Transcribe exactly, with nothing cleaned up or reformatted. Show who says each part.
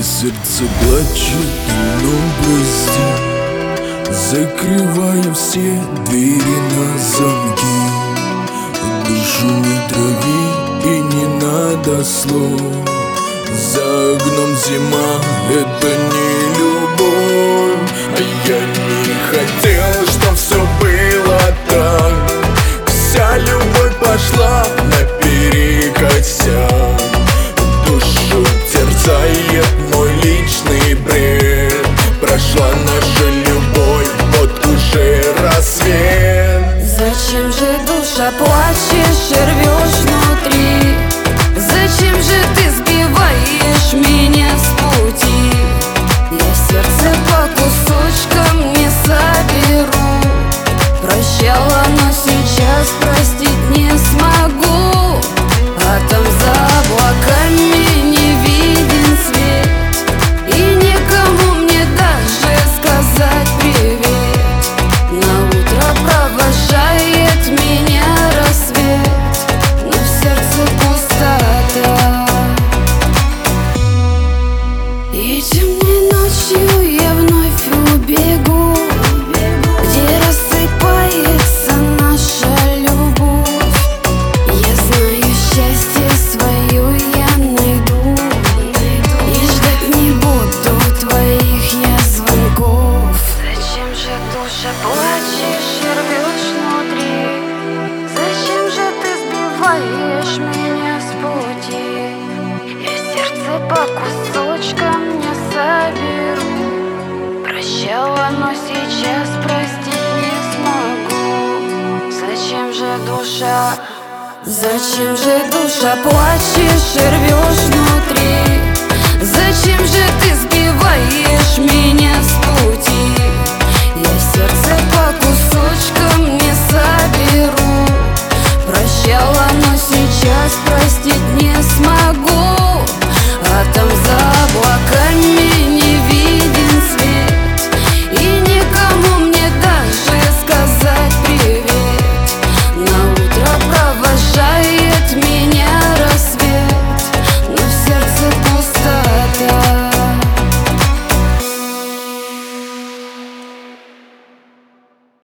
Speaker 1: сердце плачет, но прости, закрывая все двери на замки. Душу не трави и не надо слов. За окном зима, это не любовь. А я не хотел, чтоб все было так. Вся любовь пошла наперекосяк. Душу терзает мой личный бред. Прошла наша любовь, вот уже рассвет.
Speaker 2: Зачем же, душа, плачешь и рвешь внутри? Зачем же ты сбиваешь меня с пути? Я сердце по кусочкам не соберу. Прощала, но сейчас простить не смогу. А там за облаками не виден свет, и никому мне даже сказать привет. На утро провожает меня рассвет, но в сердце пустота. И темной ночью я вновь убегу, где рассыпается наша любовь. Я знаю, счастье свое я найду, и ждать не буду твоих я звонков. Зачем же, душа, плачешь и рвешь внутри? Зачем же ты сбиваешь меня с пути? Я сердце по кусочкам не соберу. Прощала, но сейчас простить не смогу. Зачем же, душа, зачем же, душа, плачешь и рвешь внутри? Зачем же ты сбиваешь